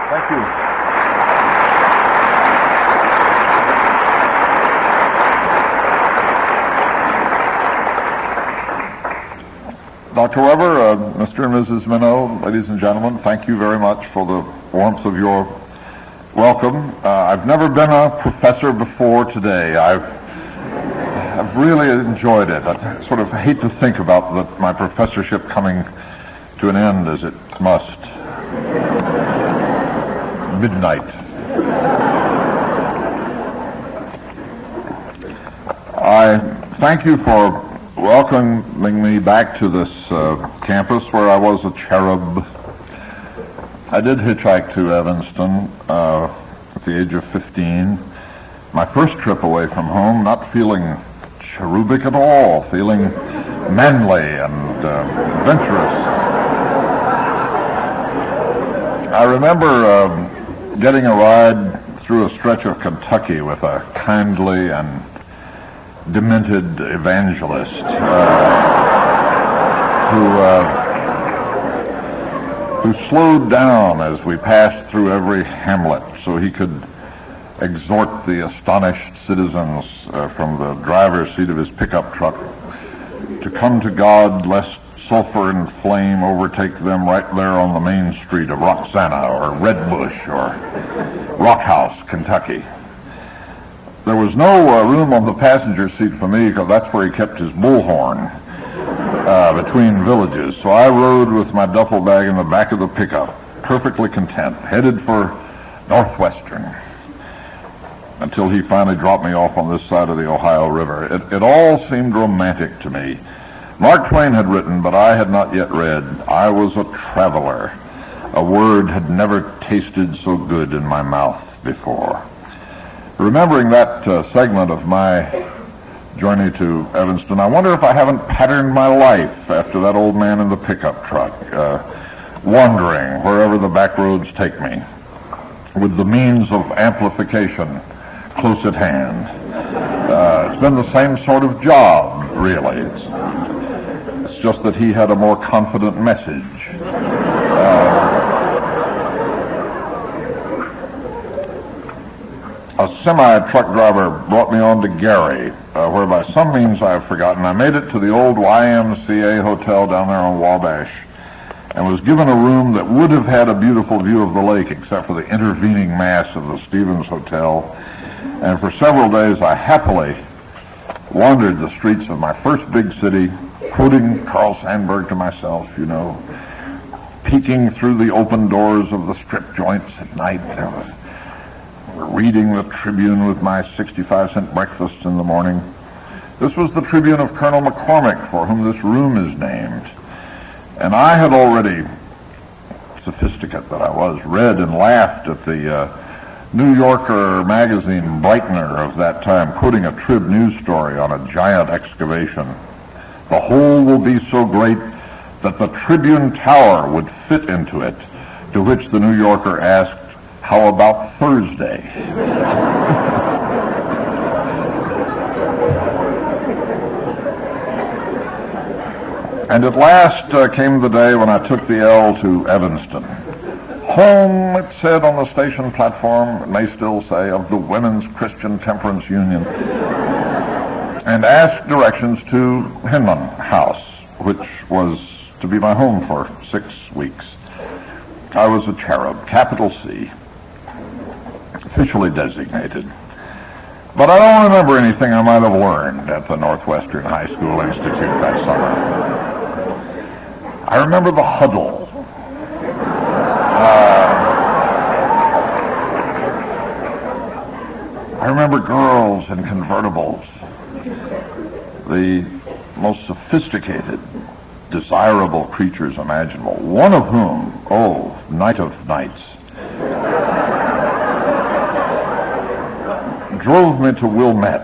Thank you. Dr. Weber, Mr. and Mrs. Minow, ladies and gentlemen, thank you very much for the warmth of your welcome. I've never been a professor before today. I've really enjoyed it. I sort of hate to think about my professorship coming to an end, as it must. Midnight. I thank you for welcoming me back to this campus where I was a cherub. I did hitchhike to Evanston at the age of 15. My first trip away from home, not feeling cherubic at all, feeling manly and adventurous. I remember getting a ride through a stretch of Kentucky with a kindly and demented evangelist who slowed down as we passed through every hamlet so he could exhort the astonished citizens from the driver's seat of his pickup truck to come to God lest sulfur and flame overtake them right there on the main street of Roxana or Red Bush or Rock House, Kentucky. There was no room on the passenger seat for me because that's where he kept his bullhorn between villages. So I rode with my duffel bag in the back of the pickup, perfectly content, headed for Northwestern, until he finally dropped me off on this side of the Ohio River. It all seemed romantic to me. Mark Twain had written, but I had not yet read, I was a traveler. A word had never tasted so good in my mouth before. Remembering that segment of my journey to Evanston, I wonder if I haven't patterned my life after that old man in the pickup truck, wandering wherever the back roads take me, with the means of amplification close at hand. It's been the same sort of job, really. It's just that he had a more confident message. A semi-truck driver brought me on to Gary, where by some means I have forgotten, I made it to the old YMCA hotel down there on Wabash, and was given a room that would have had a beautiful view of the lake except for the intervening mass of the Stevens Hotel. And for several days I happily wandered the streets of my first big city, quoting Carl Sandburg to myself, you know, peeking through the open doors of the strip joints at night. Reading the Tribune with my 65-cent breakfast in the morning. This was the Tribune of Colonel McCormick, for whom this room is named. And I had already, sophisticate that I was, read and laughed at the New Yorker magazine brightener of that time, quoting a Trib news story on a giant excavation. The hole will be so great that the Tribune Tower would fit into it, to which the New Yorker asked, how about Thursday? And at last came the day when I took the L to Evanston. Home, it said on the station platform, it may still say, of the Women's Christian Temperance Union, and asked directions to Hinman House, which was to be my home for 6 weeks. I was a cherub, capital C, officially designated. But I don't remember anything I might have learned at the Northwestern High School Institute that summer. I remember the huddle. I remember girls in convertibles, the most sophisticated, desirable creatures imaginable, one of whom, oh, night of nights, drove me to Wilmette.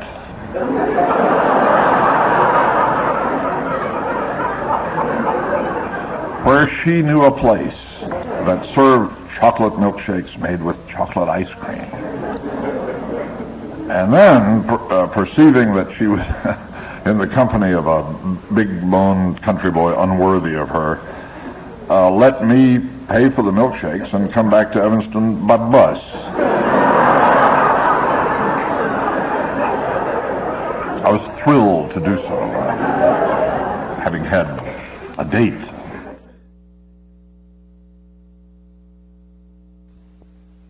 Where she knew a place that served chocolate milkshakes made with chocolate ice cream. And then, perceiving that she was in the company of a big-boned country boy unworthy of her, let me pay for the milkshakes, and come back to Evanston by bus. I was thrilled to do so, having had a date.